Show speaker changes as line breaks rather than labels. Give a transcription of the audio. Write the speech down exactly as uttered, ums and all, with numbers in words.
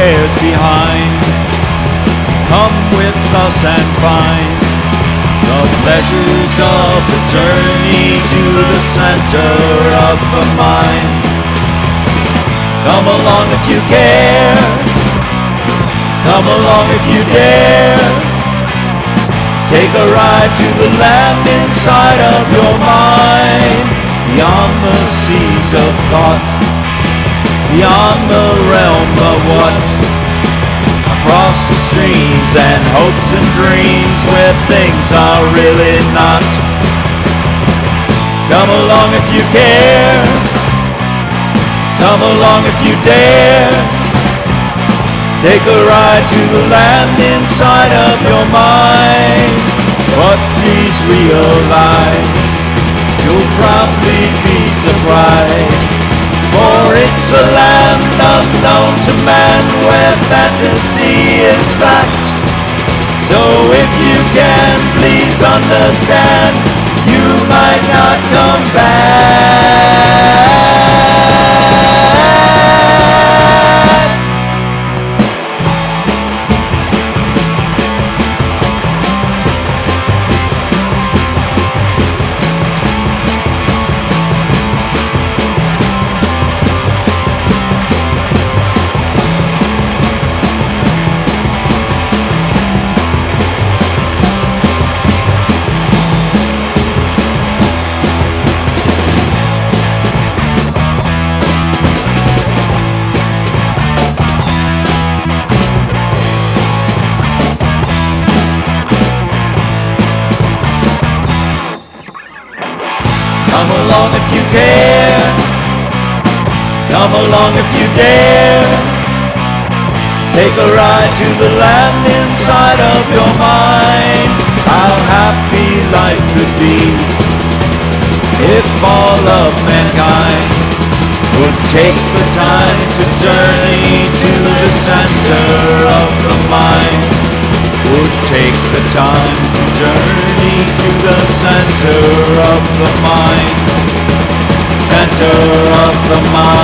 cares behind. Come with us and find the pleasures of the journey to the center of the mind. Come along if you care, come along if you dare. Take a ride to the land inside of your mind, beyond the seas of thought, beyond the realm of what, across the streams and hopes and dreams where things are really not. Come along if you care, come along if you dare. Take a ride to the land inside of your mind. But please realize, you'll probably be surprised, for it's a land unknown to man where fantasy is fact. So if you can please understand, you might not come back. Come along if you care, come along if you dare. Take a ride to the land inside of your mind. How happy life could be if all of mankind would take the time to journey to the center of the mind. Would take the time to journey to the center of the mind. Center of the mind.